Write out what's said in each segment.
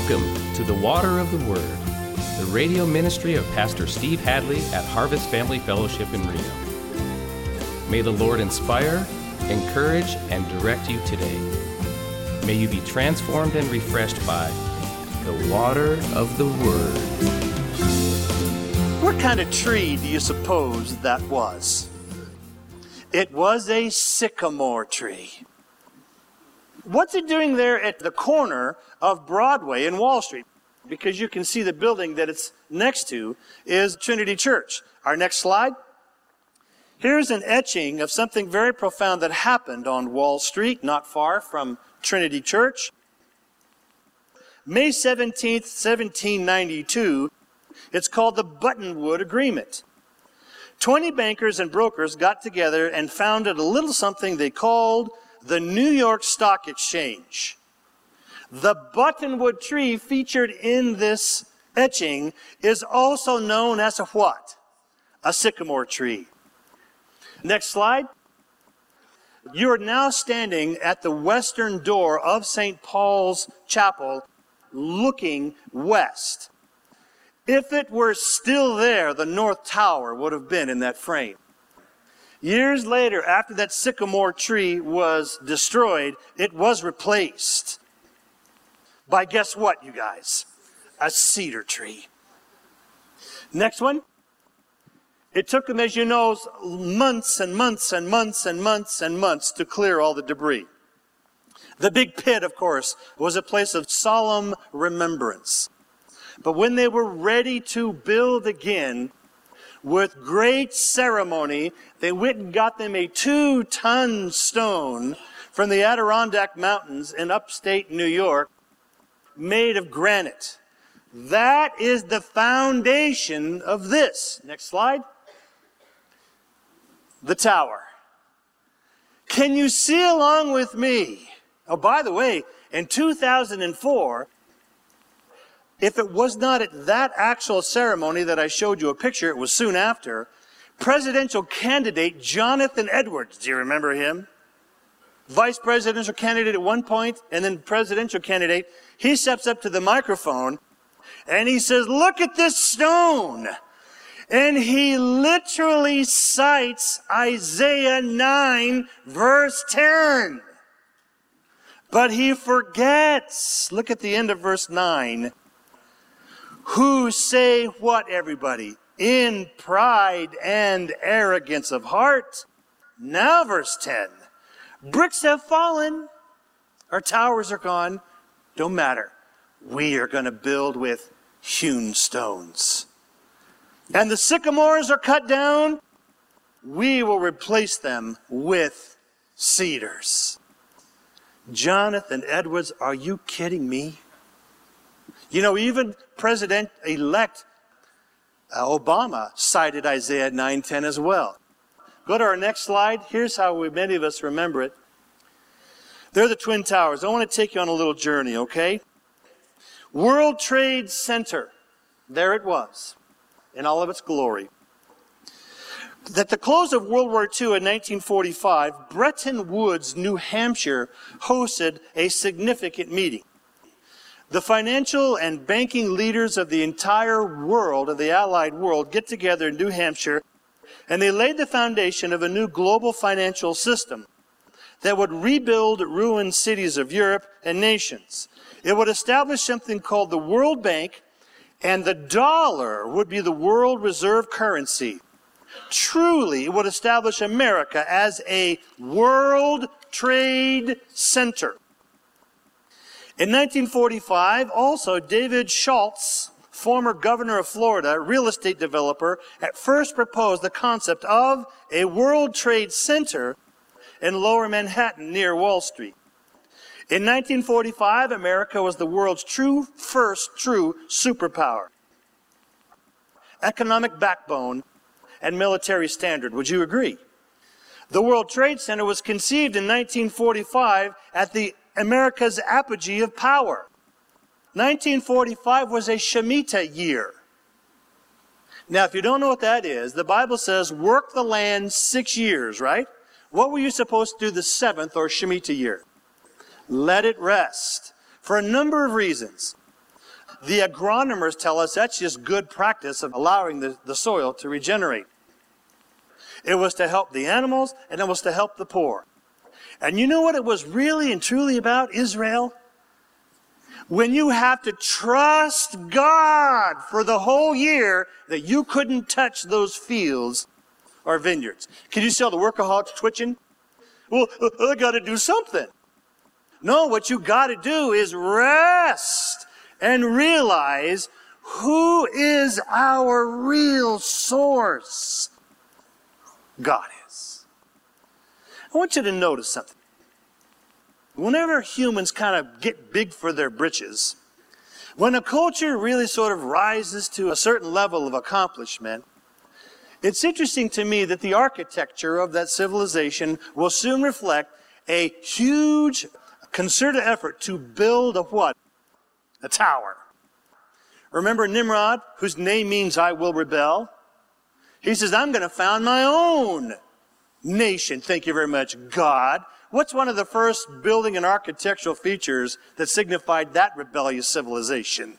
Welcome to the Water of the Word, the radio ministry of Pastor Steve Hadley at Harvest Family Fellowship in Reno. May the Lord inspire, encourage, and direct you today. May you be transformed and refreshed by the water of the Word. What kind of tree do you suppose that was? It was a sycamore tree. What's it doing there at the corner of Broadway and Wall Street? Because you can see the building that it's next to is Trinity Church. Our next slide. Here's an etching of something very profound that happened on Wall Street, not far from Trinity Church. May 17th, 1792, it's called the Buttonwood Agreement. 20 bankers and brokers got together and founded a little something they called the New York Stock Exchange. The buttonwood tree featured in this etching is also known as a what? A sycamore tree. Next slide. You are now standing at the western door of St. Paul's Chapel looking west. If it were still there, the North Tower would have been in that frame. Years later, after that sycamore tree was destroyed, it was replaced by, guess what, you guys? A cedar tree. Next one. It took them, as you know, months and months and months and months and months to clear all the debris. The big pit, of course, was a place of solemn remembrance. But when they were ready to build again, with great ceremony, they went and got them a 2-ton stone from the Adirondack Mountains in upstate New York, made of granite. That is the foundation of this. Next slide. The tower. Can you see along with me? Oh, by the way, in 2004, if it was not at that actual ceremony that I showed you a picture, it was soon after, presidential candidate Jonathan Edwards, do you remember him? Vice presidential candidate at one point, and then presidential candidate, he steps up to the microphone, and he says, look at this stone. And he literally cites Isaiah 9, verse 10. But he forgets, look at the end of verse 9, who say what, everybody? In pride and arrogance of heart. Now verse 10. Bricks have fallen. Our towers are gone. Don't matter. We are going to build with hewn stones. And the sycamores are cut down. We will replace them with cedars. Jonathan Edwards, are you kidding me? You know, even President-elect Obama cited Isaiah 9:10 as well. Go to our next slide. Here's how many of us remember it. They're the Twin Towers. I want to take you on a little journey, okay? World Trade Center. There it was, in all of its glory. At the close of World War II in 1945, Bretton Woods, New Hampshire, hosted a significant meeting. The financial and banking leaders of the entire world, of the Allied world, get together in New Hampshire, and they laid the foundation of a new global financial system that would rebuild ruined cities of Europe and nations. It would establish something called the World Bank, and the dollar would be the world reserve currency. Truly, it would establish America as a world trade center. In 1945, also, David Schultz, former governor of Florida, real estate developer, at first proposed the concept of a World Trade Center in Lower Manhattan near Wall Street. In 1945, America was the world's first true superpower. Economic backbone and military standard. Would you agree? The World Trade Center was conceived in 1945 at the America's apogee of power. 1945 was a Shemitah year. Now, if you don't know what that is, the Bible says, work the land 6 years, right? What were you supposed to do the 7th or Shemitah year? Let it rest. For a number of reasons. the agronomers tell us that's just good practice of allowing the soil to regenerate. It was to help the animals, and it was to help the poor. And you know what it was really and truly about, Israel? When you have to trust God for the whole year that you couldn't touch those fields or vineyards. Can you see all the workaholics twitching? Well, I got to do something. No, what you got to do is rest and realize who is our real source. God is. I want you to notice something. Whenever humans kind of get big for their britches, when a culture really sort of rises to a certain level of accomplishment, it's interesting to me that the architecture of that civilization will soon reflect a huge concerted effort to build a what? A tower. Remember Nimrod, whose name means I will rebel? He says, I'm going to found my own nation. Thank you very much, God. What's one of the first building and architectural features that signified that rebellious civilization?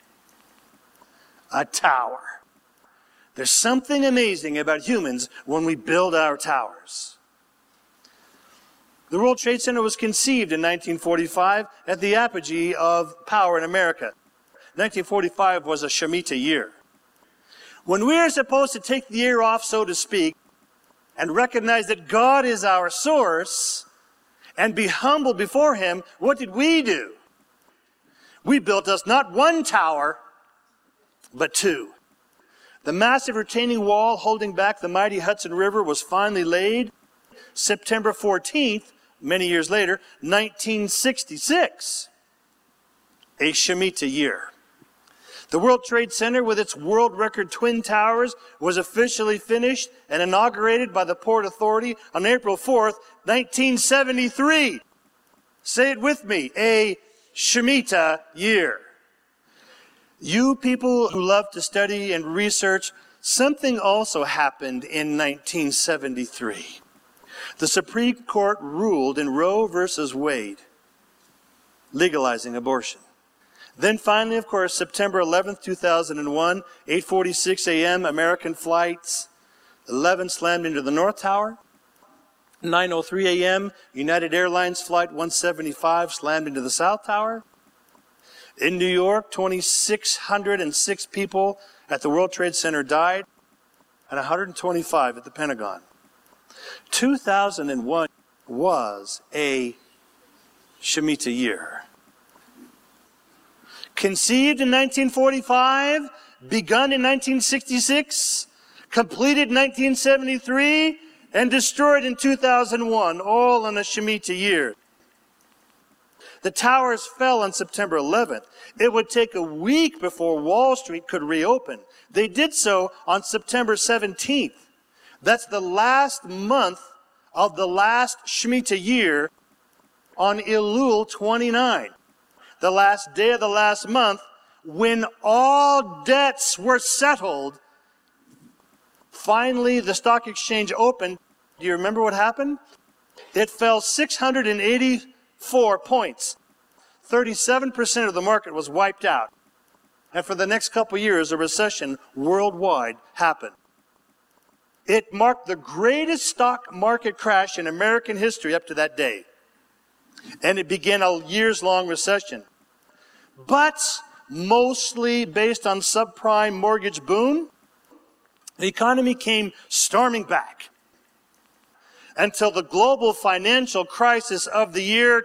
A tower. There's something amazing about humans when we build our towers. The World Trade Center was conceived in 1945 at the apogee of power in America. 1945 was a Shemitah year. When we are supposed to take the year off, so to speak, and recognize that God is our source, and be humble before Him, what did we do? We built us not one tower, but two. The massive retaining wall holding back the mighty Hudson River was finally laid September 14th, many years later, 1966, a Shemitah year. The World Trade Center, with its world record twin towers, was officially finished and inaugurated by the Port Authority on April 4th, 1973. Say it with me, a Shemitah year. You people who love to study and research, something also happened in 1973. The Supreme Court ruled in Roe versus Wade, legalizing abortion. Then finally, of course, September 11th, 2001, 8:46 a.m., American flights 11 slammed into the North Tower. 9:03 a.m., United Airlines Flight 175 slammed into the South Tower. In New York, 2,606 people at the World Trade Center died, and 125 at the Pentagon. 2001 was a Shemitah year. Conceived in 1945, begun in 1966, completed in 1973, and destroyed in 2001, all in a Shemitah year. The towers fell on September 11th. It would take a week before Wall Street could reopen. They did so on September 17th. That's the last month of the last Shemitah year on Elul 29. The last day of the last month, when all debts were settled, finally the stock exchange opened. Do you remember what happened? It fell 684 points. 37% of the market was wiped out. And for the next couple of years, a recession worldwide happened. It marked the greatest stock market crash in American history up to that day. And it began a years-long recession. But mostly based on subprime mortgage boom, the economy came storming back until the global financial crisis of the year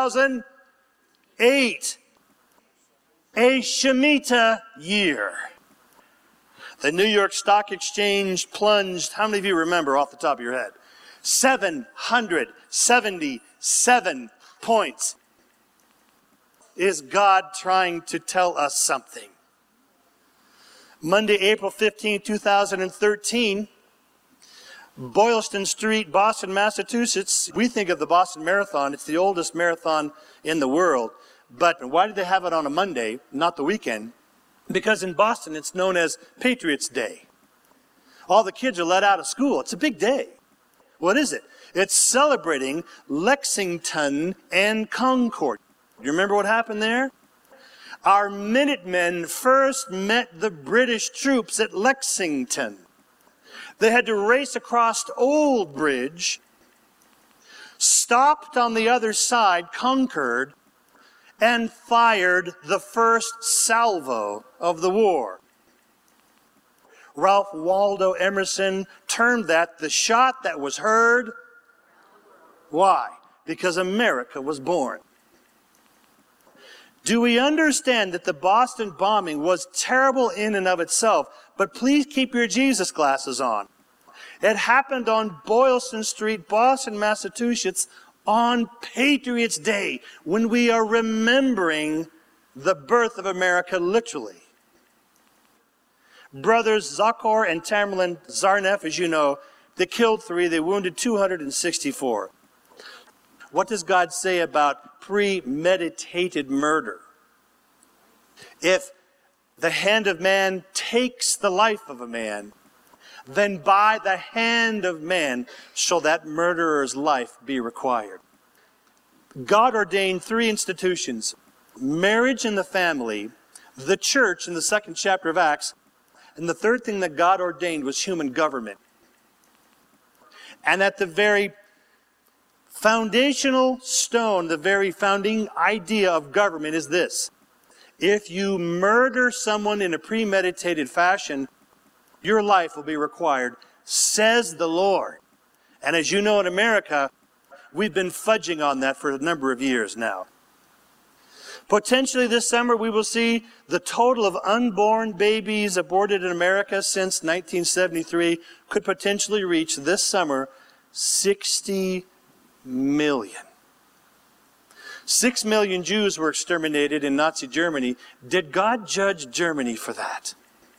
2008, a Shemitah year. The New York Stock Exchange plunged, how many of you remember off the top of your head? 777 points. Is God trying to tell us something? Monday, April 15, 2013, Boylston Street, Boston, Massachusetts. We think of the Boston Marathon. It's the oldest marathon in the world. But why did they have it on a Monday, not the weekend? Because in Boston, it's known as Patriots' Day. All the kids are let out of school. It's a big day. What is it? It's celebrating Lexington and Concord. Do you remember what happened there? our Minutemen first met the British troops at Lexington. They had to race across Old Bridge, stopped on the other side, Concord, and fired the first salvo of the war. Ralph Waldo Emerson termed that the shot that was heard. Why? Because America was born. Do we understand that the Boston bombing was terrible in and of itself? But please keep your Jesus glasses on. It happened on Boylston Street, Boston, Massachusetts, on Patriots' Day, when we are remembering the birth of America literally. Brothers Zakor and Tamerlan Tsarnaev, as you know, they killed 3, they wounded 264. What does God say about premeditated murder? If the hand of man takes the life of a man, then by the hand of man shall that murderer's life be required. God ordained 3 institutions: marriage and the family, the church in the 2nd chapter of Acts, and the third thing that God ordained was human government. And at the very foundational stone, the very founding idea of government is this: if you murder someone in a premeditated fashion, your life will be required, says the Lord. And as you know, in America, we've been fudging on that for a number of years now. Potentially this summer, we will see the total of unborn babies aborted in America since 1973 could potentially reach this summer 60 million. 6 million Jews were exterminated in Nazi Germany. Did God judge Germany for that?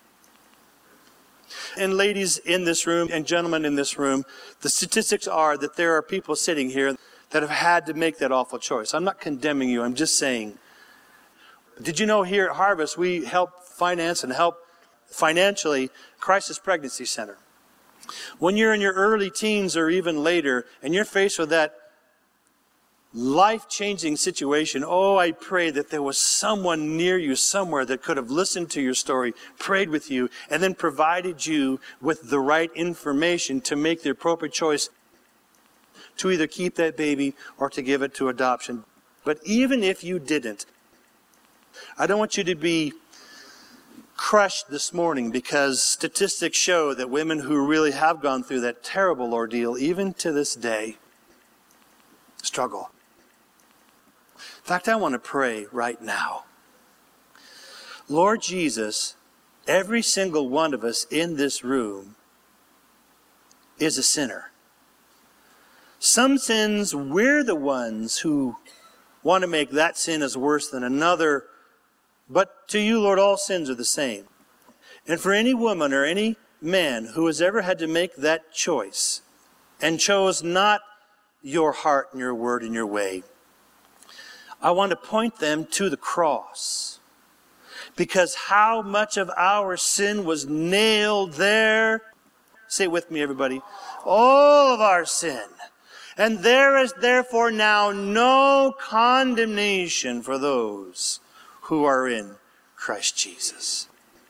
And ladies in this room and gentlemen in this room, the statistics are that there are people sitting here that have had to make that awful choice. I'm not condemning you, I'm just saying. Did you know here at Harvest we help finance and help financially Crisis Pregnancy Center? When you're in your early teens or even later and you're faced with that life-changing situation, oh, I pray that there was someone near you somewhere that could have listened to your story, prayed with you, and then provided you with the right information to make the appropriate choice to either keep that baby or to give it to adoption. But even if you didn't, I don't want you to be crushed this morning, because statistics show that women who really have gone through that terrible ordeal, even to this day, struggle. In fact, I want to pray right now. Lord Jesus, every single one of us in this room is a sinner. Some sins, we're the ones who want to make that sin as worse than another. But to you, Lord, all sins are the same. And for any woman or any man who has ever had to make that choice and chose not your heart and your word and your way, I want to point them to the cross. Because how much of our sin was nailed there? Say it with me, everybody. All of our sin. And there is therefore now no condemnation for those who are in Christ Jesus.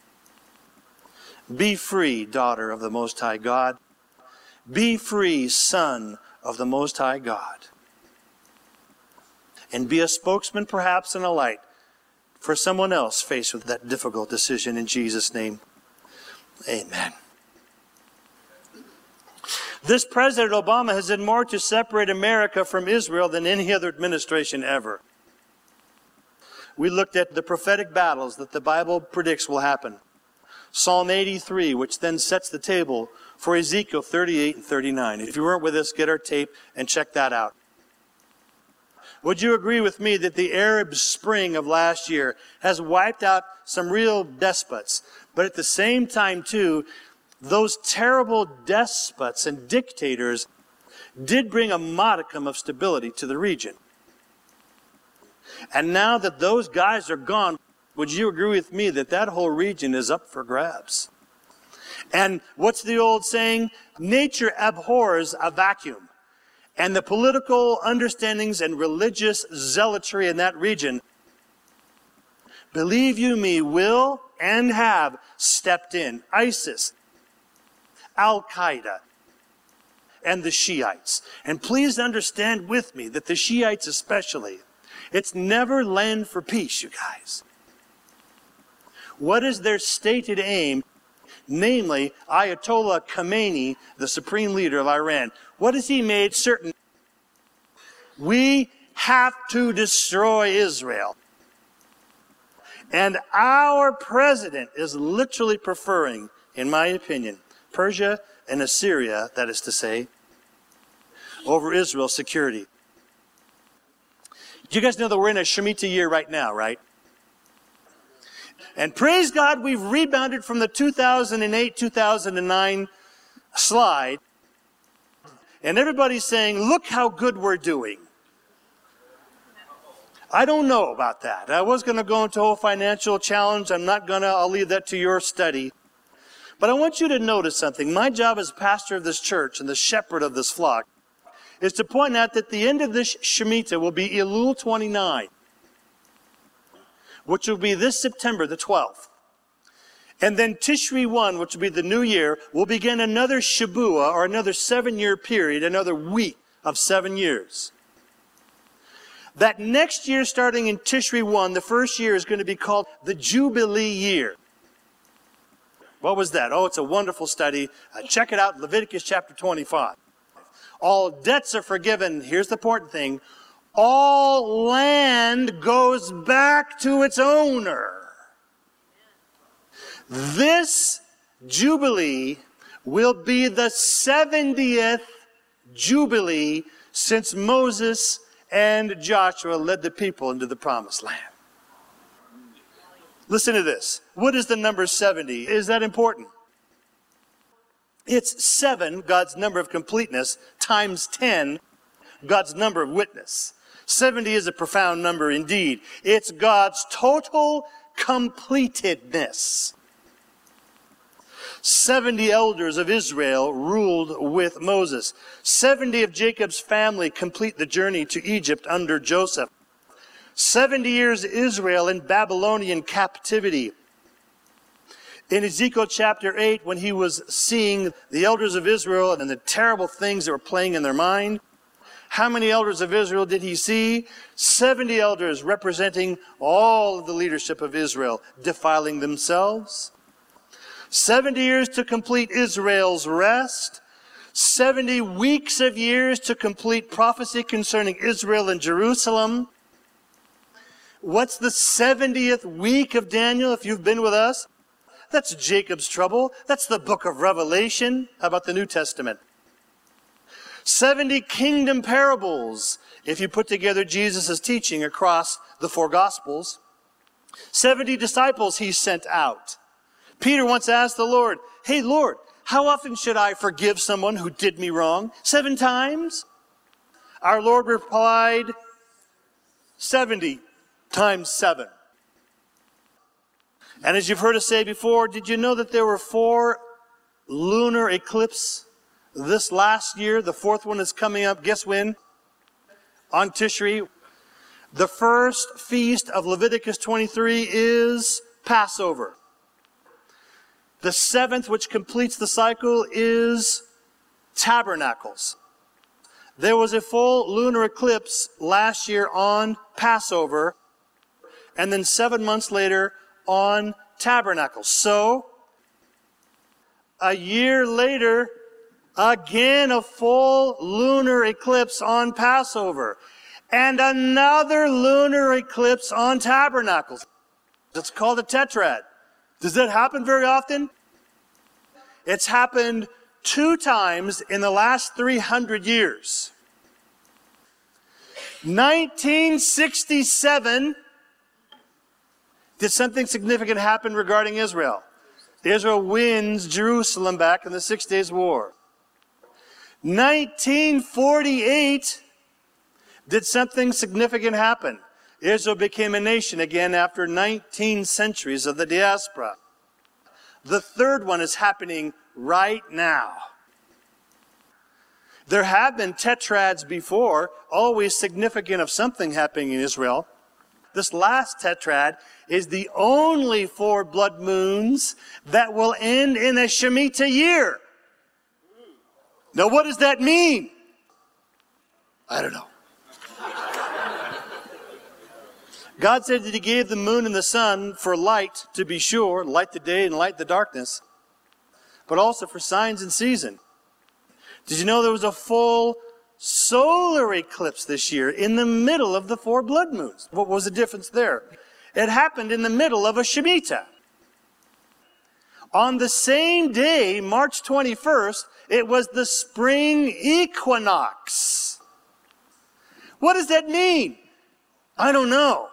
Be free, daughter of the Most High God. Be free, son of the Most High God. And be a spokesman, perhaps, and a light for someone else faced with that difficult decision, in Jesus' name. Amen. This President Obama has done more to separate America from Israel than any other administration ever. We looked at the prophetic battles that the Bible predicts will happen. Psalm 83, which then sets the table for Ezekiel 38 and 39. If you weren't with us, get our tape and check that out. Would you agree with me that the Arab Spring of last year has wiped out some real despots? But at the same time, too, those terrible despots and dictators did bring a modicum of stability to the region. And now that those guys are gone, would you agree with me that that whole region is up for grabs? And what's the old saying? Nature abhors a vacuum. And the political understandings and religious zealotry in that region believe you me, will and have stepped in. ISIS, Al-Qaeda, and the Shiites. And please understand with me that the Shiites especially, it's never land for peace, you guys. What is their stated aim? Namely, Ayatollah Khamenei, the supreme leader of Iran. What has he made certain? We have to destroy Israel. And our president is literally preferring, in my opinion, Persia and Assyria, that is to say, over Israel's security. You guys know that we're in a Shemitah year right now, right? And praise God, we've rebounded from the 2008-2009 slide. And everybody's saying, look how good we're doing. I don't know about that. I was going to go into a whole financial challenge. I'll leave that to your study. But I want you to notice something. My job as pastor of this church and the shepherd of this flock is to point out that the end of this Shemitah will be Elul 29, which will be this September the 12th. And then Tishri 1, which will be the new year, will begin another Shabuah, or another 7-year period, another week of 7 years. That next year, starting in Tishri 1, the first year is going to be called the Jubilee year. What was that? Oh, it's a wonderful study. Check it out, Leviticus chapter 25. All debts are forgiven. Here's the important thing. All land goes back to its owner. This Jubilee will be the 70th Jubilee since Moses and Joshua led the people into the promised land. Listen to this. What is the number 70? Is that important? It's 7, God's number of completeness, times 10, God's number of witness. 70 is a profound number indeed. It's God's total completedness. 70 elders of Israel ruled with Moses. 70 of Jacob's family complete the journey to Egypt under Joseph. 70 years Israel in Babylonian captivity. In Ezekiel chapter 8, when he was seeing the elders of Israel and the terrible things that were playing in their mind, how many elders of Israel did he see? 70 elders representing all of the leadership of Israel, defiling themselves. 70 years to complete Israel's rest. 70 weeks of years to complete prophecy concerning Israel and Jerusalem. What's the 70th week of Daniel, if you've been with us? That's Jacob's trouble. That's the book of Revelation. How about the New Testament? 70 kingdom parables, if you put together Jesus' teaching across the 4 Gospels. 70 disciples he sent out. Peter once asked the Lord, "Hey, Lord, how often should I forgive someone who did me wrong? 7 times?" Our Lord replied, 70 times 7. And as you've heard us say before, did you know that there were 4 lunar eclipses this last year? The 4th one is coming up, guess when? On Tishri. The first feast of Leviticus 23 is Passover. The 7th, which completes the cycle, is Tabernacles. There was a full lunar eclipse last year on Passover, and then 7 months later on Tabernacles. So, a year later, again a full lunar eclipse on Passover, and another lunar eclipse on Tabernacles. It's called a tetrad. Does that happen very often? It's happened 2 times in the last 300 years. 1967, did something significant happen regarding Israel? Israel wins Jerusalem back in the 6 Days War. 1948, did something significant happen? Israel became a nation again after 19 centuries of the diaspora. The 3rd one is happening right now. There have been tetrads before, always significant of something happening in Israel. this last tetrad is the only 4 blood moons that will end in a Shemitah year. Now, what does that mean? I don't know. God said that he gave the moon and the sun for light, to be sure, light the day and light the darkness, but also for signs and season. Did you know there was a full solar eclipse this year in the middle of the 4 blood moons? What was the difference there? It happened in the middle of a Shemitah. On the same day, March 21st, it was the spring equinox. What does that mean? I don't know.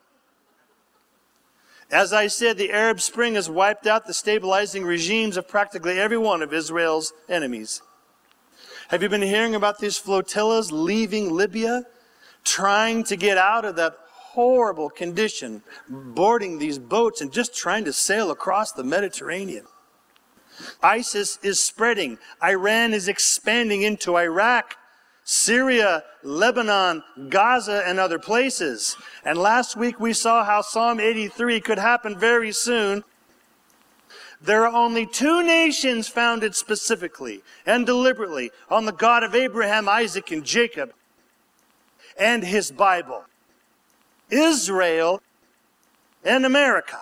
As I said, the Arab Spring has wiped out the stabilizing regimes of practically every one of Israel's enemies. Have you been hearing about these flotillas leaving Libya, trying to get out of that horrible condition, boarding these boats and just trying to sail across the Mediterranean? ISIS is spreading. Iran is expanding into Iraq, Syria, Lebanon, Gaza, and other places. And last week we saw how Psalm 83 could happen very soon. There are only 2 nations founded specifically and deliberately on the God of Abraham, Isaac, and Jacob and his Bible: Israel and America.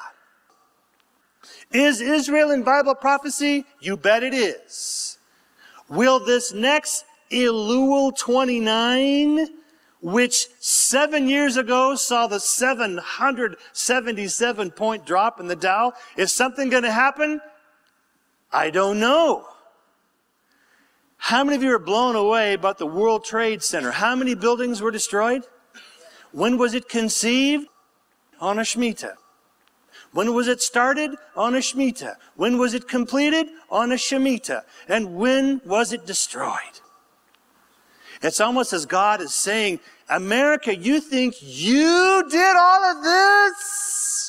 Is Israel in Bible prophecy? You bet it is. Will this next Elul 29, which 7 years ago saw the 777-point drop in the Dow, is something going to happen? I don't know. How many of you are blown away about the World Trade Center? How many buildings were destroyed? When was it conceived? On a Shemitah. When was it started? On a Shemitah. When was it completed? On a Shemitah. And when was it destroyed? It's almost as God is saying, America, you think you did all of this?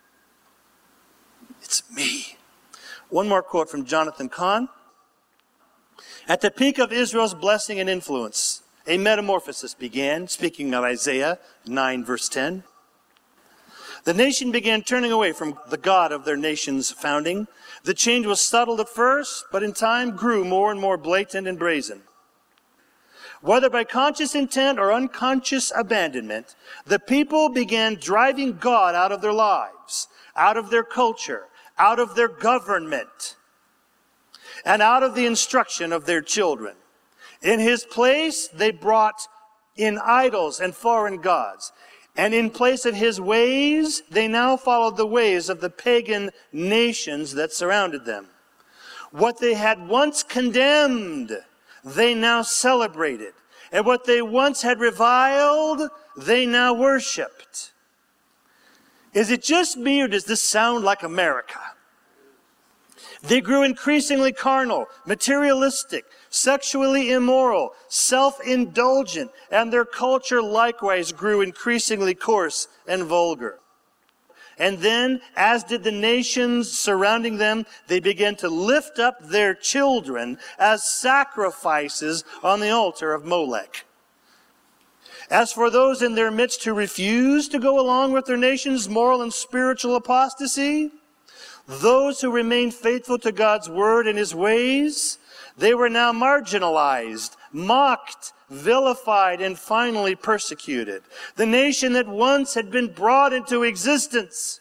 It's me. One more quote from Jonathan Cahn. At the peak of Israel's blessing and influence, a metamorphosis began, speaking of Isaiah 9, verse 10. The nation began turning away from the God of their nation's founding. The change was subtle at first, but in time grew more and more blatant and brazen. Whether by conscious intent or unconscious abandonment, the people began driving God out of their lives, out of their culture, out of their government, and out of the instruction of their children. In his place, they brought in idols and foreign gods. And in place of his ways, they now followed the ways of the pagan nations that surrounded them. What they had once condemned, they now celebrated. And what they once had reviled, they now worshipped. Is it just me, or does this sound like America? They grew increasingly carnal, materialistic, sexually immoral, self-indulgent, and their culture likewise grew increasingly coarse and vulgar. And then, as did the nations surrounding them, they began to lift up their children as sacrifices on the altar of Molech. As for those in their midst who refused to go along with their nation's moral and spiritual apostasy, those who remained faithful to God's word and his ways, they were now marginalized, mocked, vilified, and finally persecuted. The nation that once had been brought into existence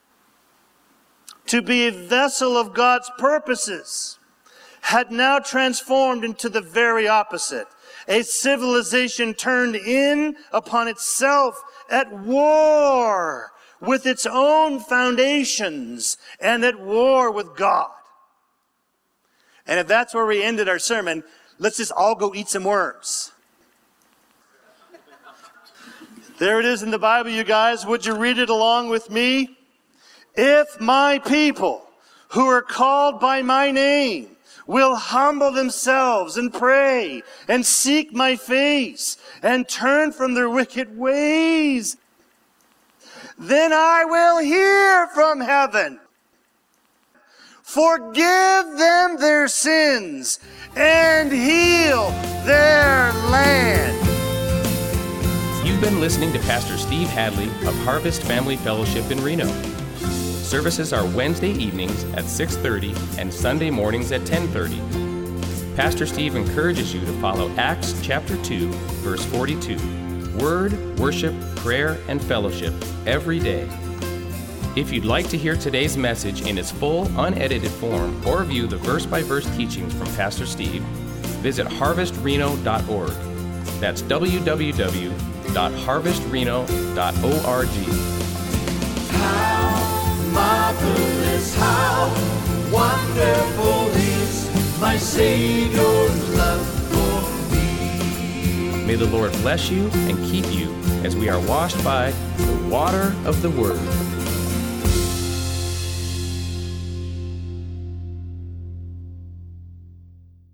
to be a vessel of God's purposes had now transformed into the very opposite. A civilization turned in upon itself, at war with its own foundations and at war with God. And if that's where we ended our sermon, let's just all go eat some worms. There it is in the Bible, you guys. Would you read it along with me? If my people who are called by my name will humble themselves and pray and seek my face and turn from their wicked ways, then I will hear from heaven, forgive them their sins, and heal their land. You You've been listening to Pastor Steve Hadley of Harvest Family Fellowship in Reno. Services are Wednesday evenings at 6:30 and Sunday mornings at 10:30. Pastor Steve encourages you to follow Acts chapter 2, verse 42, Word, worship, prayer, and fellowship every day. If you'd like to hear today's message in its full, unedited form or view the verse-by-verse teachings from Pastor Steve, visit harvestreno.org. That's www.harvestreno.org. How marvelous, how wonderful is my Savior's love for me. May the Lord bless you and keep you as we are washed by the water of the Word.